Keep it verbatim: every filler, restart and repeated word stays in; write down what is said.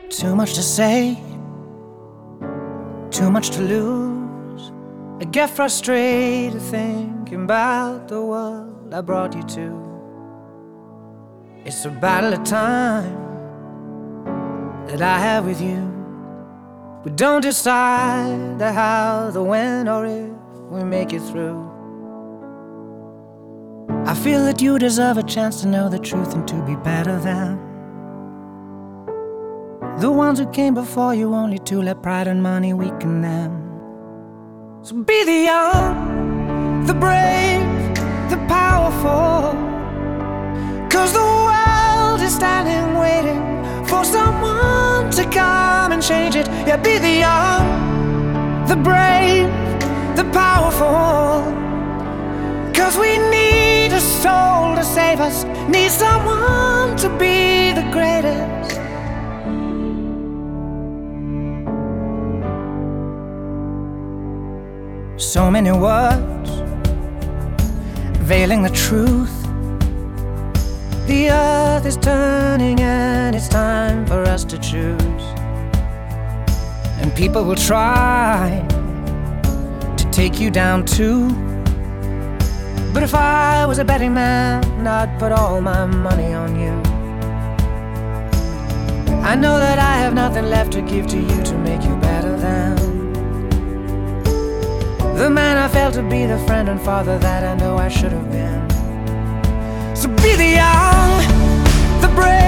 Too much to say, too much to lose. I get frustrated thinking about the world I brought you to. It's a battle of time that I have with you. We don't decide the how, the when, or if we make it through. I feel that you deserve a chance to know the truth and to be better than the ones who came before you, only to let pride and money weaken them. So be the young, the brave, the powerful, 'cause the world is standing waiting for someone to come and change it. Yeah, be the young, the brave, the powerful, 'cause we need a soul to save us, need someone to be the greatest. So many words veiling the truth. The earth is turning and it's time for us to choose. And people will try to take you down too. But if I was a betting man, I'd put all my money on you. I know that I have nothing left to give to you to make you better than the man I failed to be, the friend and father that I know I should have been. So be the young, the brave,